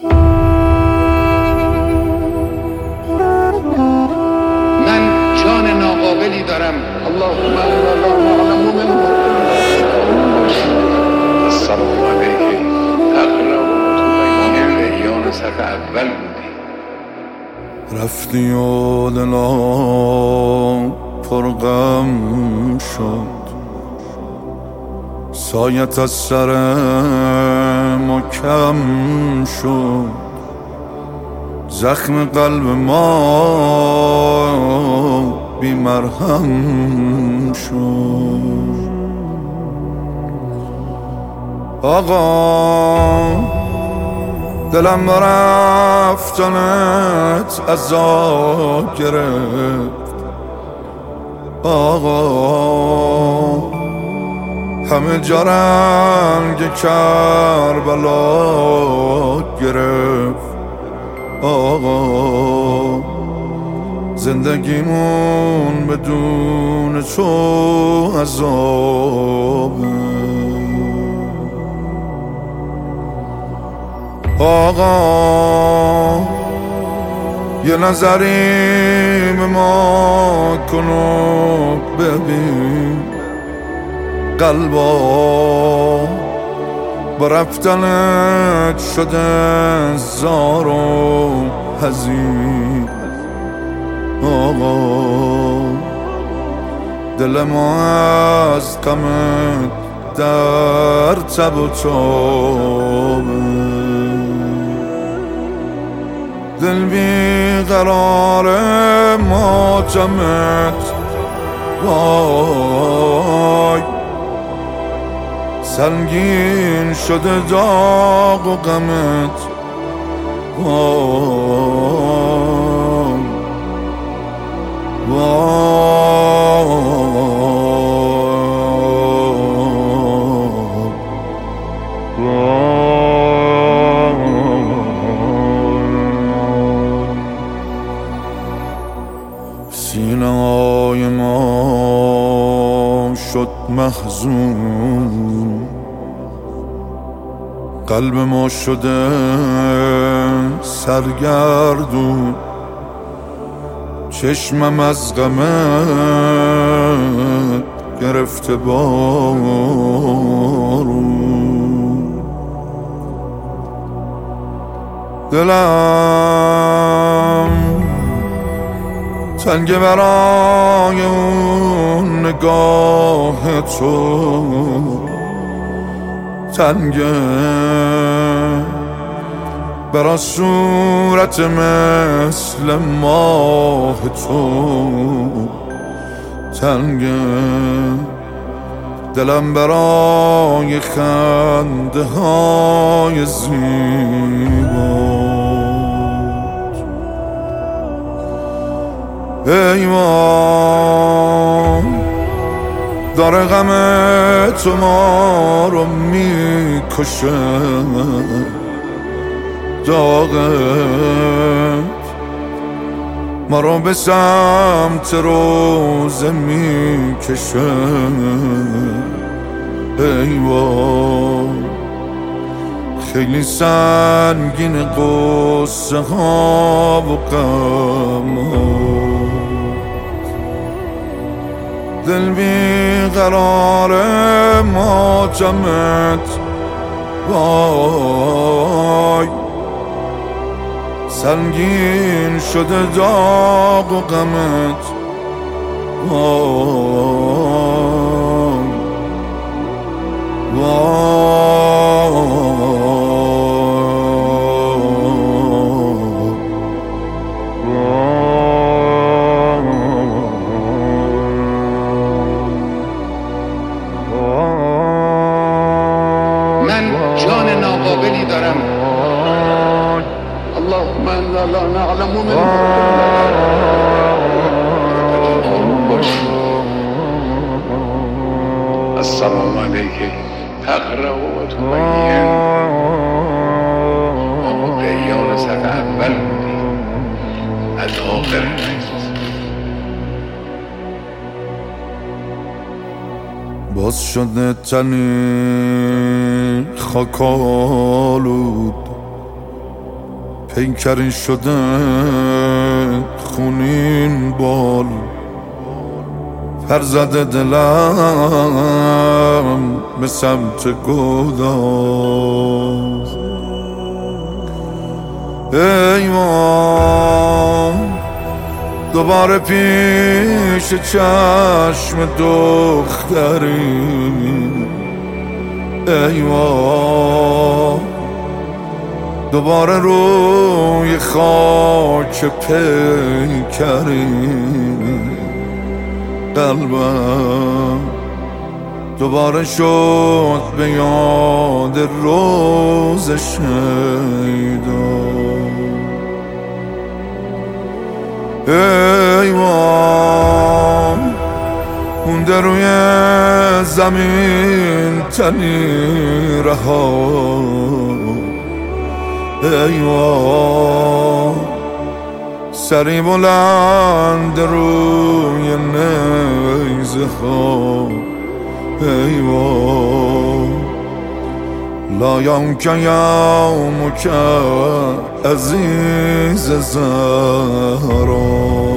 من جان ناقابلی دارم. اللهم لا نعلم من السلام علیکم. اقرب تو بیان صف اول بودی، رفتی و دلم پرغم شد، سایت از سر ما کم شد، زخم قلب ما بی مرهم شد. آقا دلم رفتنت عذاب گرفت، آقا همه جا رنگ کربلا گرفت، آقا زندگیمون بدون تو عذابه. آقا یه نظری به ما کن و ببین، قلبا با رفتنت شده زار و حزین. آقا دل ما از غمت در تب و تابه، دل بیقرار ماتمت وای، سنگین شده داغ و غمت وای وای سینه‌های ما شد محزون، قلب ما شده سرگردون، چشمم از غمت گرفته بارون، دلم تنگ برای اون نگاه تو، تنگه برا صورت مثل ماه تو، تنگه دلم برای خنده های زیبا. ایوان داره غم تو ما رو میکشه، داغت ما رو به سمت روزه میکشه. ایوان خیلی سنگین قصه ها و غم ها، دل بیقرار ماتمت وای، سنگین شده داغ و غمت وای وای ناقابلی دارم. اللهم لا نعلم من السلام علیکم. اقرب و تو بیان صف اول بودی، از آخر باز شده تنی خاکالود، پیکری شده خونین بال، پر زده دلم به سمت گداز. ایوان دوباره پیش چشم دختری، ایوان دوباره روی خاک پیکری، قلبم دوباره شد به یاد روز شیدا. ایوان مونده روی زمین تنی رها، ایوان سری بلند روی نیزه ها، ایوان لا یومک یومک عزیز زهرا.